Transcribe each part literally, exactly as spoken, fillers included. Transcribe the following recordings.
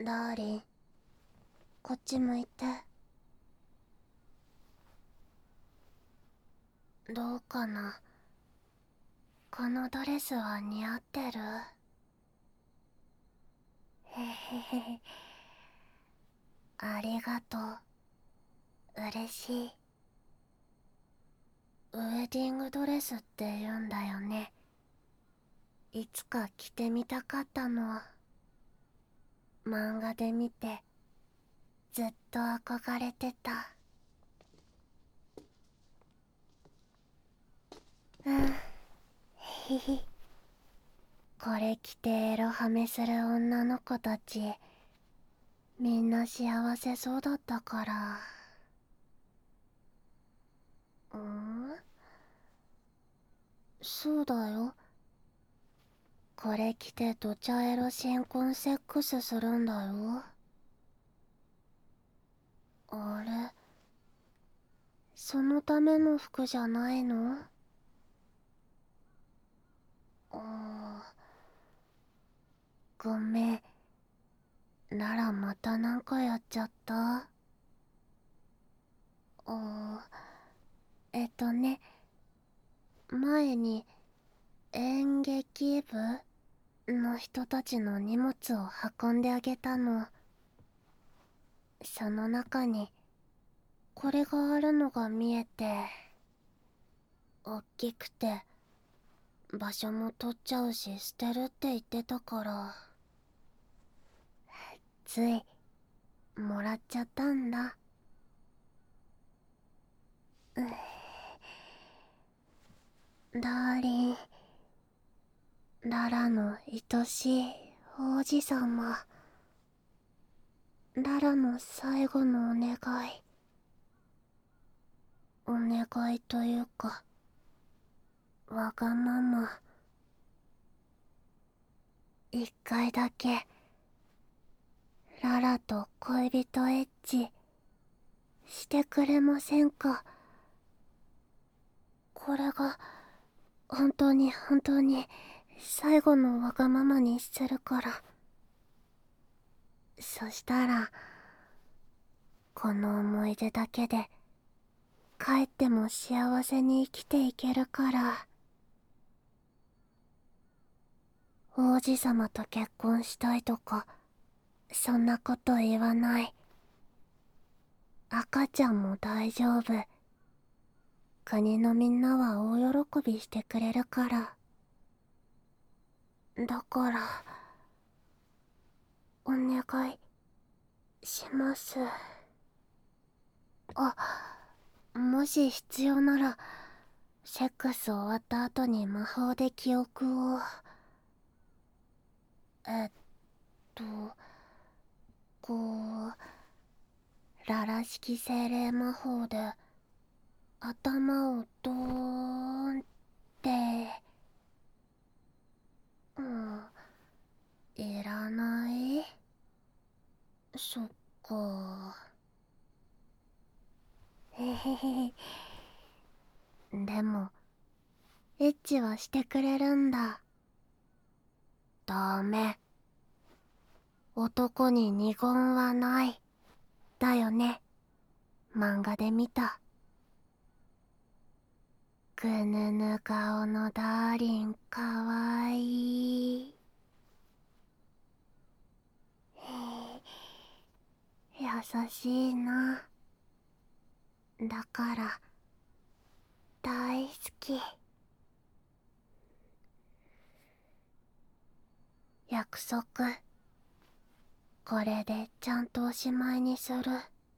ダーリン、こっち向いて。どうかな。このドレスは似合ってる？へへへ。ありがとう。嬉しい。ウェディングドレスって言うんだよね。いつか着てみたかったの。漫画で見てずっと憧れてた。うん。ひひ。これ着てエロハメする女の子たち、みんな幸せそうだったから。うん、そうだよ。これ着てドチャエロ新婚セックスするんだよ。あれ、そのための服じゃないの？あー、ごめん。ならまたなんかやっちゃった？あー、えっとね、前に演劇部の人たちの荷物を運んであげたの。その中にこれがあるのが見えて、おっきくて場所も取っちゃうし捨てるって言ってたから、ついもらっちゃったんだ。ダーリン、ララの愛しい王子様。ララの最後のお願い。お願いというか、わがまま。一回だけララと恋人エッチしてくれませんか？これが本当に本当に最後のわがままにするから。そしたらこの思い出だけで帰っても幸せに生きていけるから。王子様と結婚したいとかそんなこと言わない。赤ちゃんも大丈夫。国のみんなは大喜びしてくれるから。だからお願いします。あ、もし必要ならセックス終わった後に魔法で記憶を。えっとこうララ式精霊魔法で頭をドーンって。うん、いらない。そっか。へへへ。でもエッチはしてくれるんだ。ダメ。男に二言はない。だよね。漫画で見た。ぐぬぬ顔のダーリンかわいい。優しいな。だから大好き。約束。これでちゃんとおしまいにする。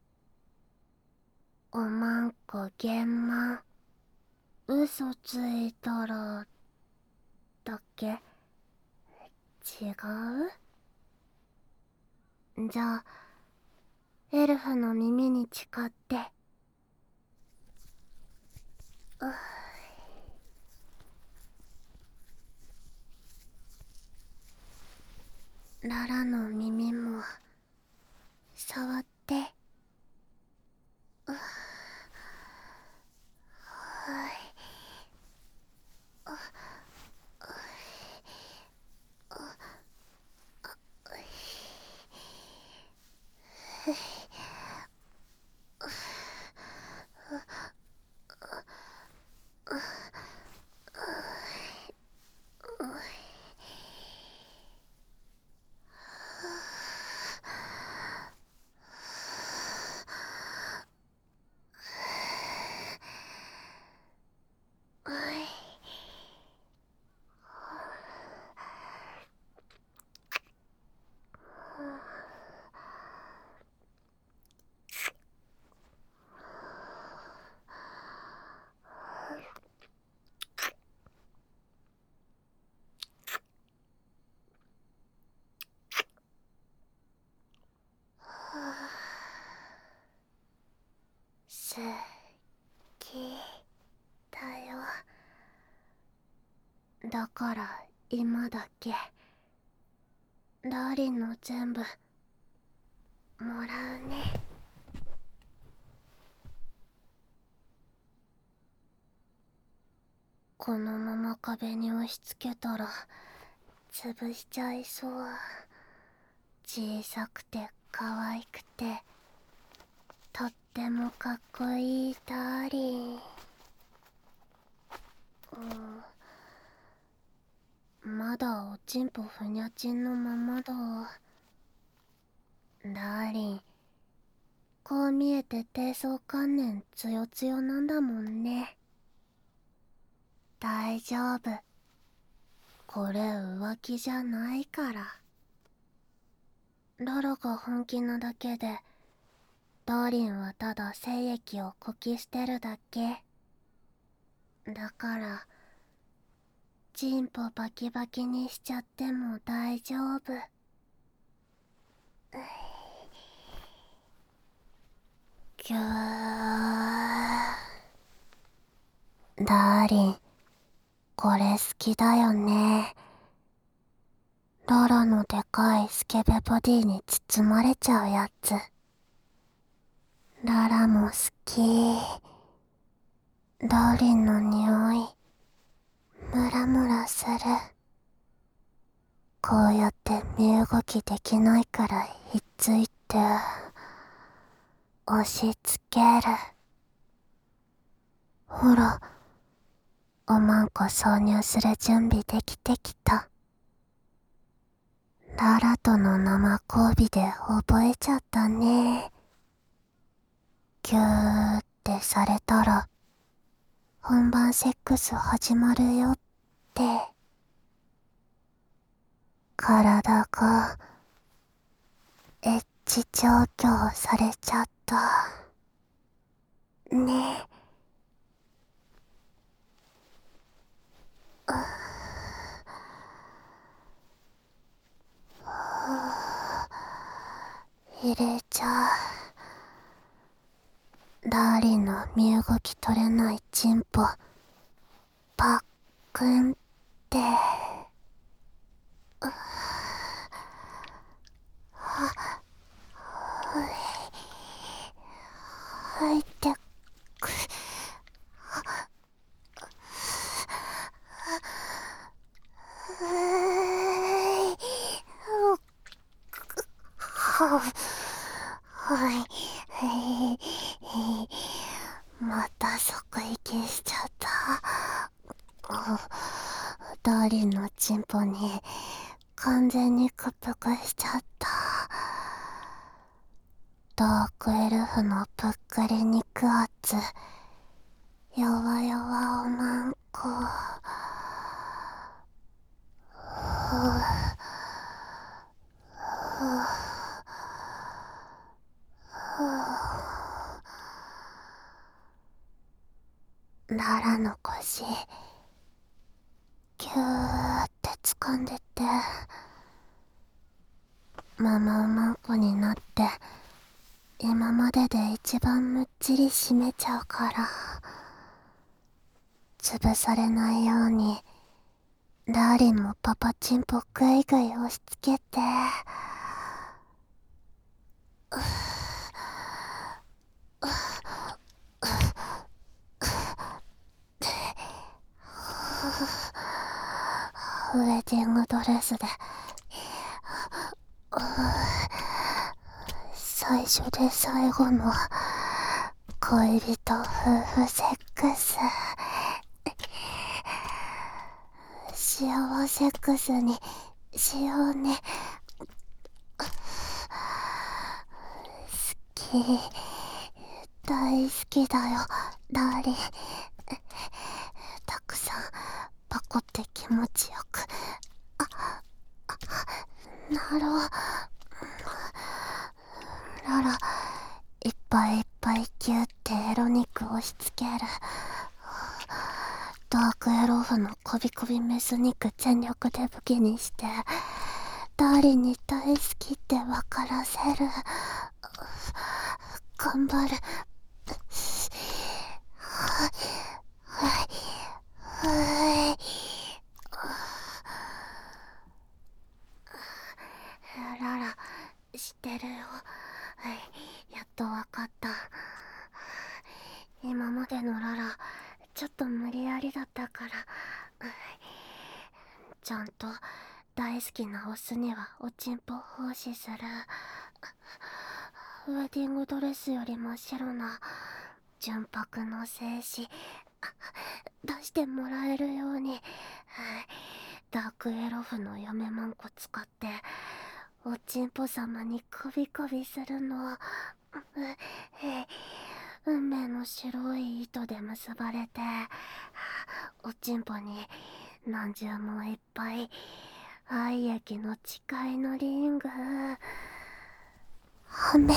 おまんこげんまん。嘘ついたらだっけ？違う？じゃあエルフの耳に誓って。うララの耳も触って。うはい。 好きだよ。だから今だけダーリンの全部もらうね。このまま壁に押し付けたら潰しちゃいそう。小さくて可愛くてとってもかっこいいダーリン。うん、まだおちんぽふにゃちんのままだ。ダーリン、こう見えて低層観念つよつよなんだもんね。大丈夫、これ浮気じゃないから。ララが本気なだけでダーリンはただ精液をこき捨てるだけだから、チンポバキバキにしちゃっても大丈夫。ぎゅー。ダーリン、これ好きだよね。ララのでかいスケベボディに包まれちゃうやつ。ララも好き。ダーリンの匂いムラムラする。こうやって身動きできないからひっついて押し付ける。ほら、おまんこ挿入する準備できてきた。ララとの生交尾で覚えちゃったね。ギューってされたら本番セックス始まるよって。体がエッチ調教されちゃったね。入れちゃう。ダーリンの身動き取れないチンポパックンって。入ってく。また即息しちゃった。ダーリンのチンポに完全に屈服しちゃった。ダークエルフのぷっくり肉厚、弱々おまんこ。ララの腰ギューって掴んでて、ママおまんこになって今までで一番むっちり締めちゃうから、潰されないようにダーリンもパパチンポグイグイ押し付けて。ウェディングドレスで最最初で最後の恋人夫婦セックス、幸せセックスにしようね。好き、大好きだよダーリン。たくさんパコって気持ちよく、あなろう。ララ、いっぱいいっぱいギュってエロ肉押し付ける。ダークエロフのコビコビメス肉全力で武器にしてダーリンに大好きって分からせる。頑張る。ララ、知ってるよ。やっとわかった。今までのララ、ちょっと無理やりだったから。ちゃんと大好きなオスにはおちんぽ奉仕する。ウェディングドレスより真っ白な純白の精子出してもらえるように、ダークエロフの嫁マンコ使っておちんぽ様にコビコビするの。運命の白い糸で結ばれておちんぽに何重もいっぱい愛液の誓いのリングはめて、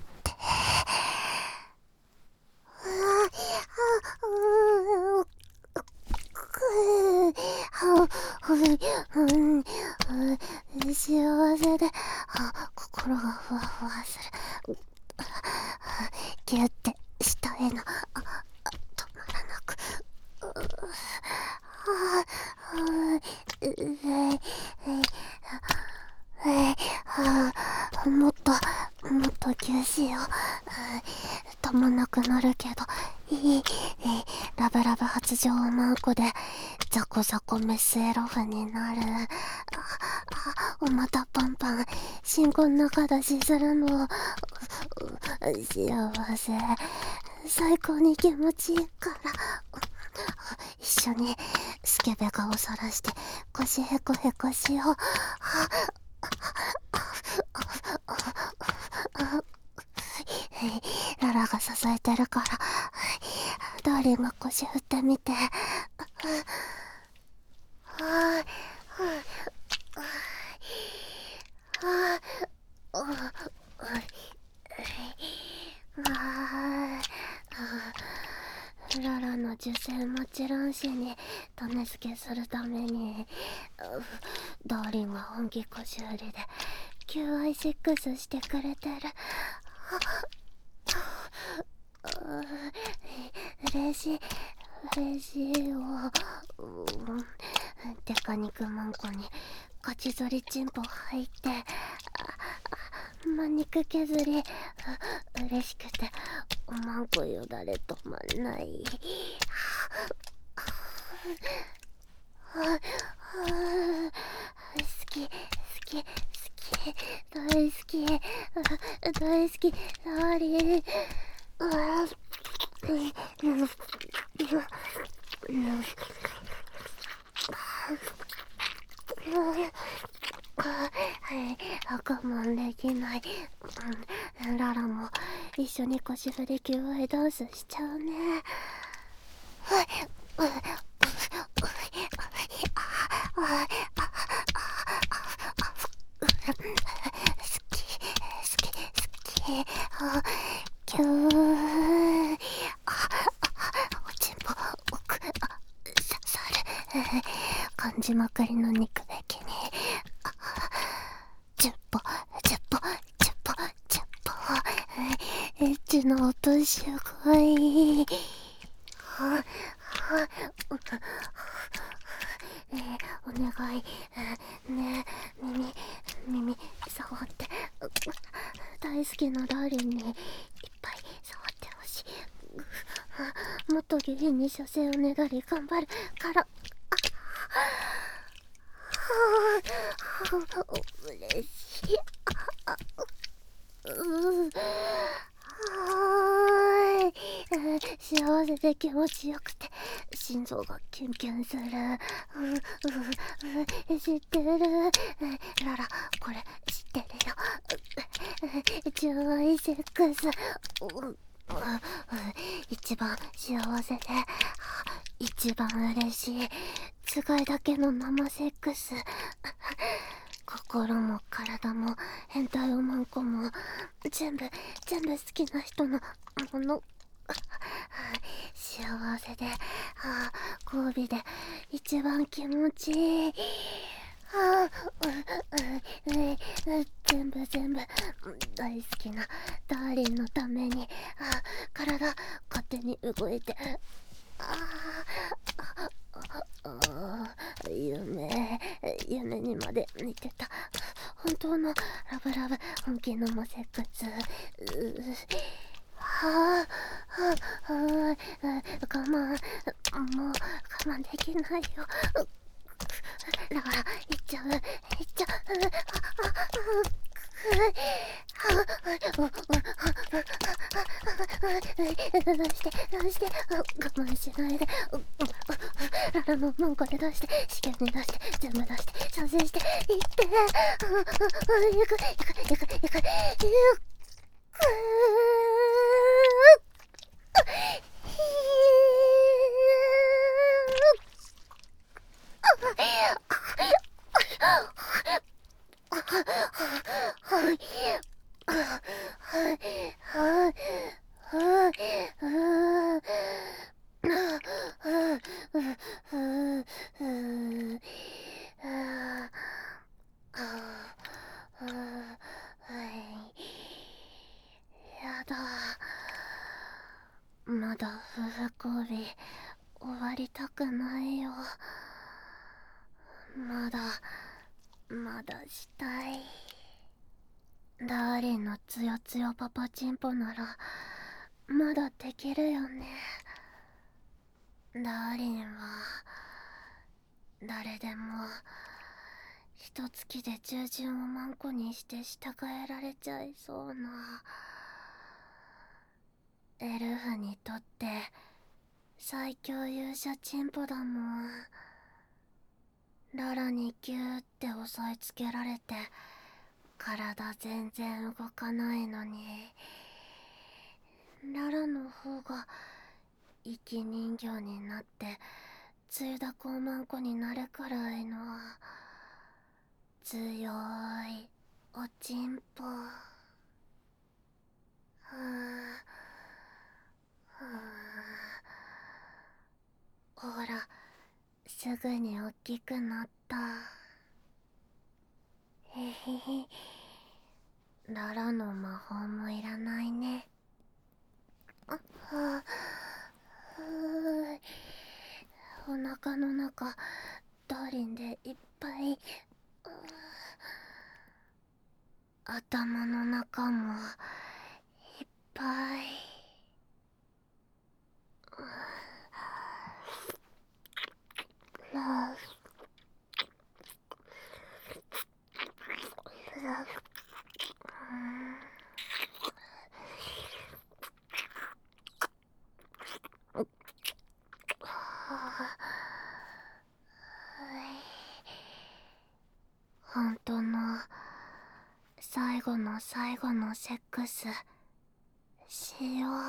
幸せで心がふわふわする。ギュッて下へのあ止まらなく、もっともっとギュしよう。止まなくなるけどいい。ラブラブ発情マンコでザコザコメスエロフになる。お股パンパン信号中出しするの幸せ、最高に気持ちいいから。一緒にスケベ顔さらして腰へこへこしよう。ララが支えてるからダーリンが腰振ってみて。ララの受精もちろんしに種付けするためにダーリンが本気腰振りで キューアイシックス してくれてる。嬉しい嬉しいよ。デカ肉マンコにガチゾリチンポ入ってマ肉削り嬉しくておまんこよだれ止まんない。好き好き好き大好き大好きダーリン。我慢できない。ララも一緒に腰振り キューアイ ダンスしちゃうね。好き好き好き。キューおちんぽ奥刺さる。感じまくりの肉べきにじゅっぽじゅっぽじゅっぽじゅっぽエッチの音すごい。お願いねえ、耳耳触って。大好きなダーリンにいっぱい触ってほしい。もっと下品に射精をねだり頑張るから。嬉しい。 で気持ちよくて心臓がキュンキュンする。うううう知ってる。ララこれ知ってるよ。純愛セックス、一番幸せで一番嬉しいつがいだけの生セックス。心も体も変態おまんこも全部全部好きな人のもの。幸せで交尾で一番気持ちいい。ああ、う、う、う、全部全部大好きなダーリンのために、あ体勝手に動いて、ああ、夢夢にまで似てた本当のラブラブ本気のマセックス。はあ、はあ、はあ、我慢もう我慢できないよ。だから行っちゃう行っちゃう。出して出して我慢しないで。ララの文句で出して試験に出して全部出して賛成していっていくいくいくいくいくいく。やだ、まだ夫婦交尾終わりたくないよ。まだまだしたい。ダーリンのつよつよパパチンポならまだできるよね。ダーリンは誰でも一月で従順をマンコにして従えられちゃいそうな。エルフにとって最強勇者チンポだもん。ララにギューって押さえつけられて体全然動かないのに、ララの方が生き人形になってつゆだこまんこになるくらいの強いおちんぽ。はあはあ、ほらすぐにおっきくなった。へへへ、ララの魔法もいらないね。あはあ、お腹の中ダーリンでいっぱい。頭の中もいっぱい。ララ本当の最後の最後のセックスしよう。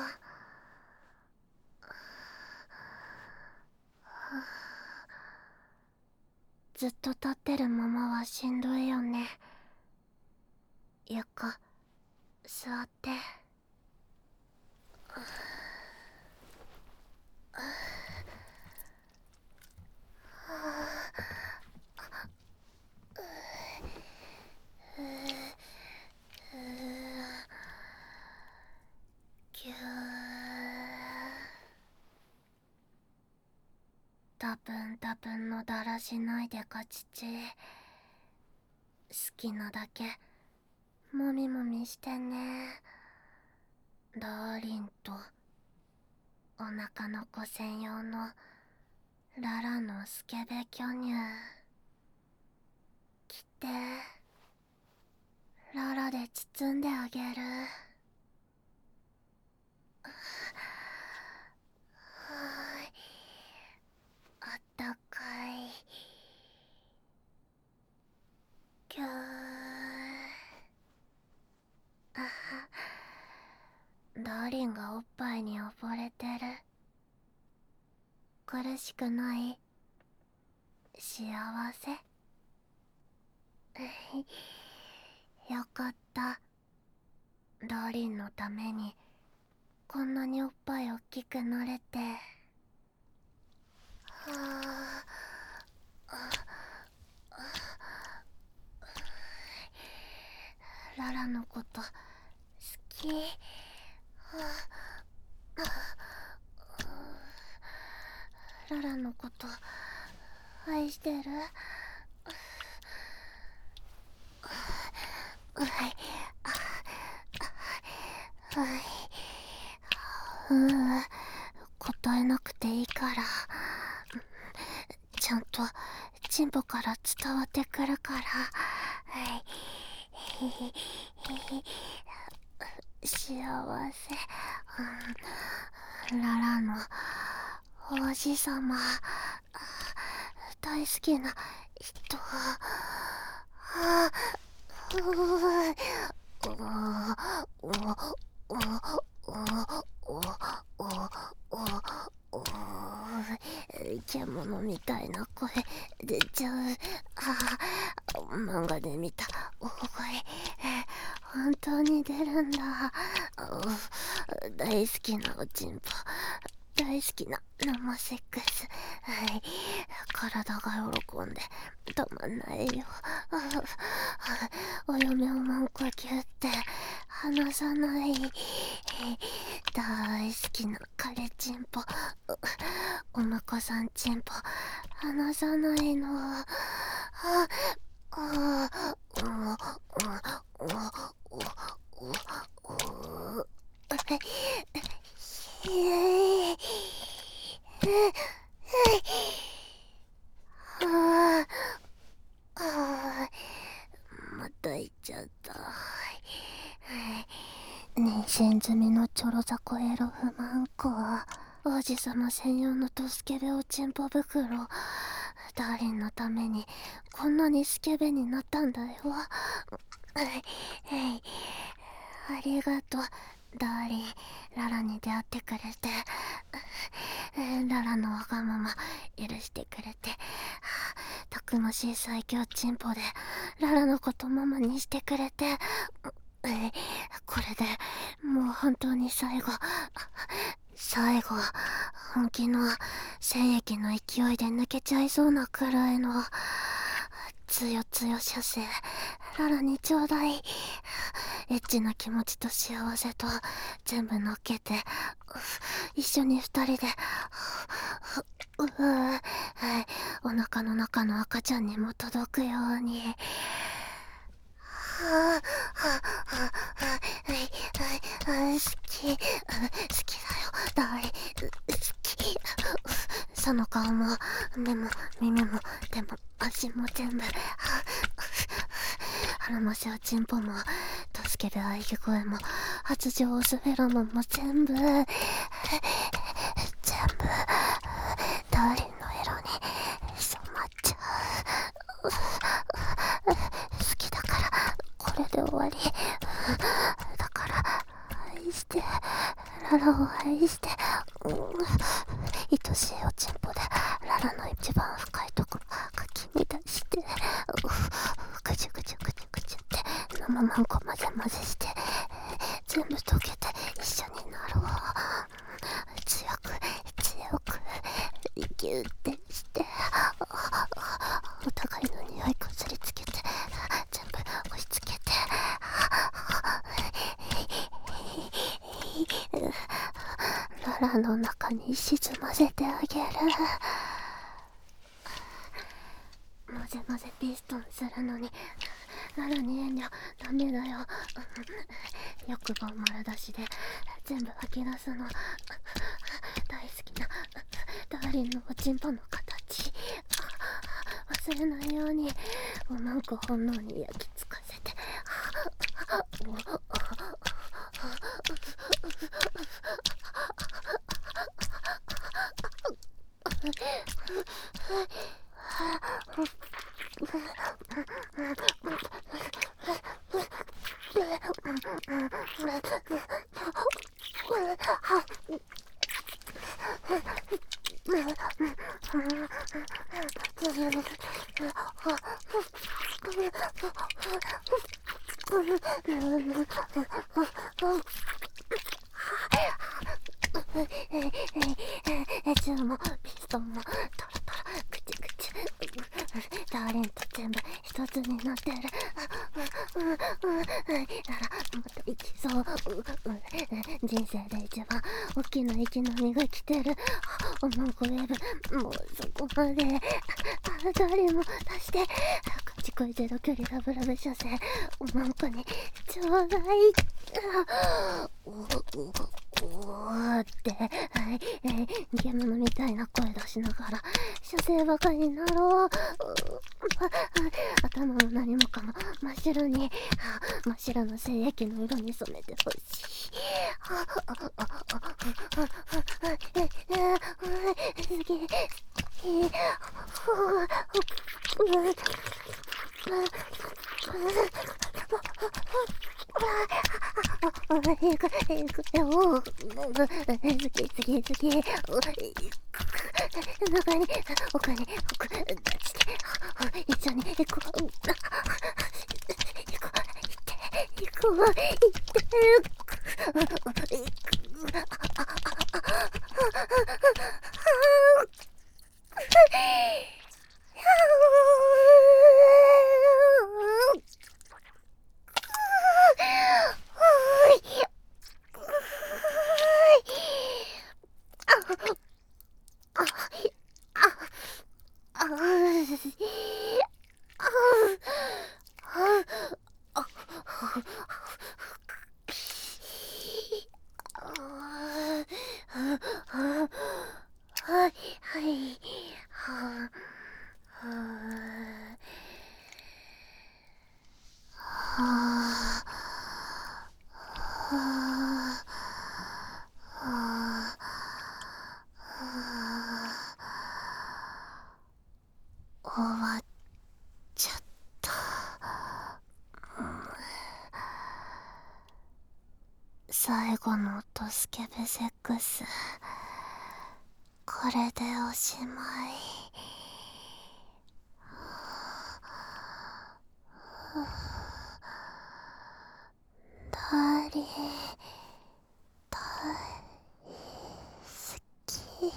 ずっと立ってるままはしんどいよね。床座って。ぎゅー、たぶんたぶんのだらしないでかちち。好きなだけもみもみしてね。ダーリンとお腹の子専用のララのスケベ巨乳着てララで包んであげる。 リンがおっぱいに溺れてる。苦しくない？幸せ？よかった。ダーリンのためにこんなにおっぱい大きくなれて。はあ、ララのこと好き。はあ、ララのこと愛してる。はい、はい、うん、答えなくていいから、ちゃんとチンポから伝わってくるから。はい、幸せ、うん、ララの王子様大好きな人。あ獣みたいな声出ちゃう。ああ、漫画で見た大声本当に出るんだ。大好きなおちんぽ、大好きな生セックス。はい、体が喜んでたまんないよ。お嫁をマンコギュって離さない。大好きなカレチンポ、お婿さんチンポ離さないの。ああまた行っちゃった。妊娠済みのチョロザコエロフマンコ、王子様専用のドスケベおちんぽ袋。ダーリンのためにこんなにスケベになったんだよ。ありがとうダーリン、ララに出会ってくれて、ララのわがまま許してくれて、たくましい最強チンポでララのことママにしてくれて、これでもう本当に最後最後本気の精液の勢いで抜けちゃいそうなくらいのつよつよ射精ララにちょうだい。エッチな気持ちと幸せと全部乗っけて一緒に二人でううはいお腹の中の赤ちゃんにも届くように。はあはあはあはあはいはい好き好きだよダーリン好き。その顔も目も耳も手も足も全部腹マシおちんぽも助ける喘ぎ声も発情オスフェロモンも全部全部ダーリンの色に染まっちゃう。好きだからこれで終わりだから、愛してララを愛して、うん、愛しいおちんぽでララの一番深いところかき乱して、ぐちゅぐちゅぐちゅぐちゅって生マンコ混ぜ混ぜして全部溶けて一緒になろう。強く強くギュってしてお互いの匂いこすりつけて全部押し付けてララの中に沈ませてあげる。混ぜ混ぜピストンするのにララに遠慮ダメだよ。欲望丸出しで全部吐き出すの。大好きなダーリンのおちんぽの形忘れないようにおまんこ本能に焼き付かせて銃もピストンもトロトロクチクチダーリンと全部一つになってる。ならもっと生きそう。人生で一番大きな息のみが来てる。思う声ぶもうそこまでダーリンも足してこっちこいゼロ距離ラブラブ射精おまんこにちょうだい。おおおって、はい、えー、ゲームみたいな声出しながら射精ばかりになろう。頭も何もかも真っ白に真っ白な精液の色に染めてほしい。すげええくえくよ次次次中にお金奥出して一緒に行こう行こう行こう行ってはいはいはあはあはあ終わっちゃった。最後のドスケベセックスこれでおしまい。ダーリン大好き。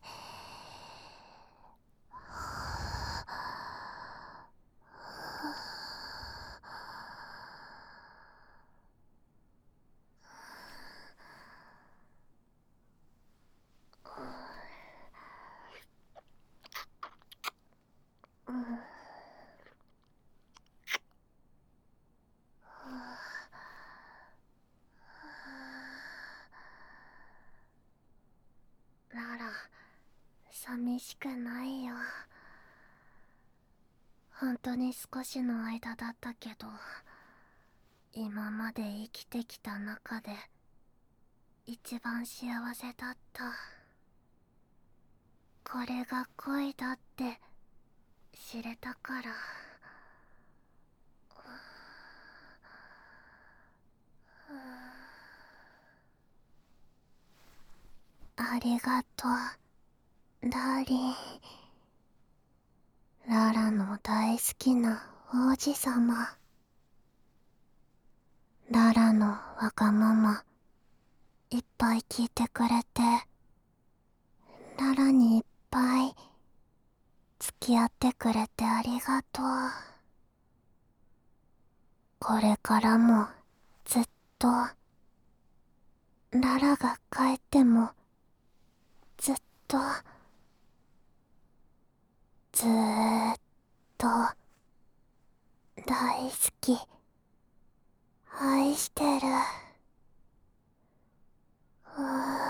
ララ、寂しくないよ。本当に少しの間だったけど、今まで生きてきた中で一番幸せだった。これが恋だって知れたから。ありがとう、ダーリン。ララの大好きな王子様。ララのわがままいっぱい聞いてくれて、ララにいっぱい付き合ってくれてありがとう。これからもずっとララが帰ってもずっとずーっと大好き、愛してる。うー